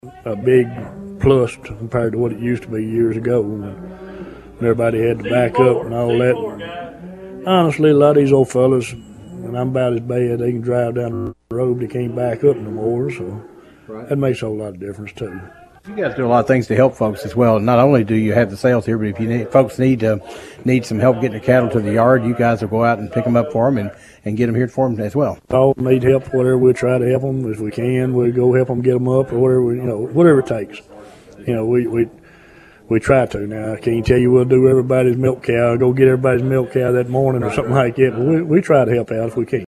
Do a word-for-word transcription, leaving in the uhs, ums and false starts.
a big plus compared to what it used to be years ago when everybody had to back up and all that. Honestly, a lot of these old fellas, and I'm about as bad, they can drive down the road, they can't back up no more, so that makes a whole lot of difference too. You guys do a lot of things to help folks as well. Not only do you have the sales here, but if you need, folks need uh, need some help getting the cattle to the yard, you guys will go out and pick them up for them and, and get them here for them as well. All need help, whatever, we'll try to help them. If we can, we'll go help them get them up or whatever, you know, whatever it takes. You know, we, we, we try to. Now, I can't tell you we'll do everybody's milk cow, go get everybody's milk cow that morning or something like that, but we, we try to help out if we can.